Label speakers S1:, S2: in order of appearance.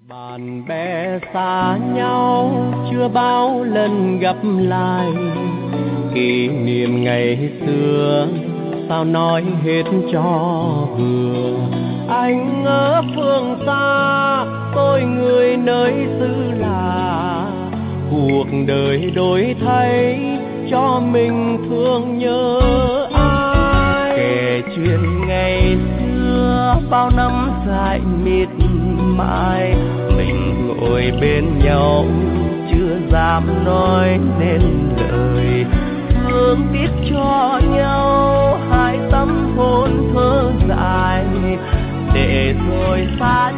S1: Bạn bè xa nhau chưa bao lần gặp lại, kỷ niệm ngày xưa sao nói hết cho vừa. Anh ở phương xa, tôi người nơi xứ lạ, cuộc đời đổi thay cho mình thương nhớ ai. Kể chuyện ngày xưa bao năm dài miệt mài, mình ngồi bên nhau chưa dám nói nên lời, thương tiếc cho nhau hai tâm hồn thơ dài, để rồi xa